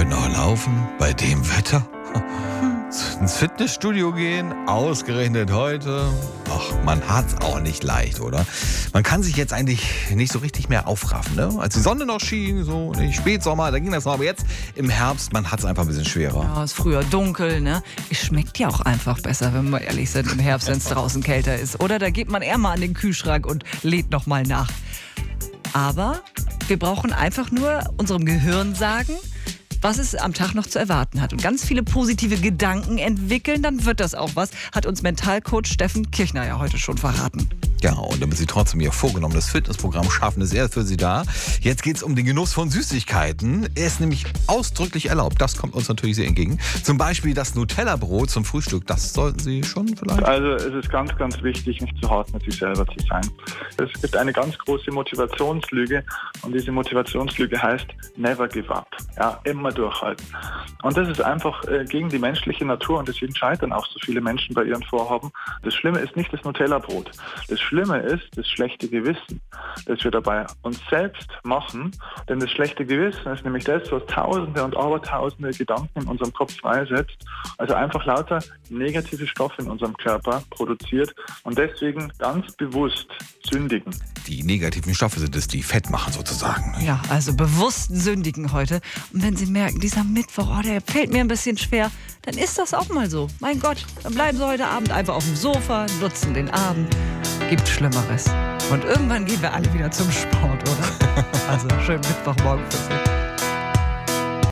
noch laufen bei dem Wetter? Ins Fitnessstudio gehen, ausgerechnet heute. Ach, man hat's auch nicht leicht, oder? Man kann sich jetzt eigentlich nicht so richtig mehr aufraffen, ne? Als die Sonne noch schien, so Spätsommer, da ging das noch. Aber jetzt im Herbst, man hat's einfach ein bisschen schwerer. Ja, ist früher dunkel, ne? Es schmeckt ja auch einfach besser, wenn wir ehrlich sind, im Herbst, wenn es draußen kälter ist. Oder da geht man eher mal an den Kühlschrank und lädt noch mal nach. Aber wir brauchen einfach nur unserem Gehirn sagen, was es am Tag noch zu erwarten hat. Und ganz viele positive Gedanken entwickeln, dann wird das auch was, hat uns Mentalcoach Steffen Kirchner ja heute schon verraten. Ja, und damit Sie trotzdem Ihr vorgenommenes Fitnessprogramm schaffen, ist er für Sie da. Jetzt geht es um den Genuss von Süßigkeiten. Er ist nämlich ausdrücklich erlaubt. Das kommt uns natürlich sehr entgegen. Zum Beispiel das Nutella-Brot zum Frühstück. Das sollten Sie schon vielleicht? Also es ist ganz, ganz wichtig, nicht zu hart mit sich selber zu sein. Es gibt eine ganz große Motivationslüge und diese Motivationslüge heißt never give up. Ja, immer durchhalten. Und das ist einfach gegen die menschliche Natur und deswegen scheitern auch so viele Menschen bei ihren Vorhaben. Das Schlimme ist nicht das Nutella-Brot. Das Schlimme ist das schlechte Gewissen, das wir dabei uns selbst machen. Denn das schlechte Gewissen ist nämlich das, was Tausende und Abertausende Gedanken in unserem Kopf freisetzt. Also einfach lauter negative Stoffe in unserem Körper produziert und deswegen ganz bewusst sündigen. Die negativen Stoffe sind es, die Fett machen sozusagen. Ja, also bewusst sündigen heute. Und wenn Sie merken, dieser Mittwoch, der fällt mir ein bisschen schwer, dann ist das auch mal so. Mein Gott, dann bleiben Sie heute Abend einfach auf dem Sofa, nutzen den Abend. Gibt Schlimmeres. Und irgendwann gehen wir alle wieder zum Sport, oder? Also schönen Mittwochmorgen für Sie.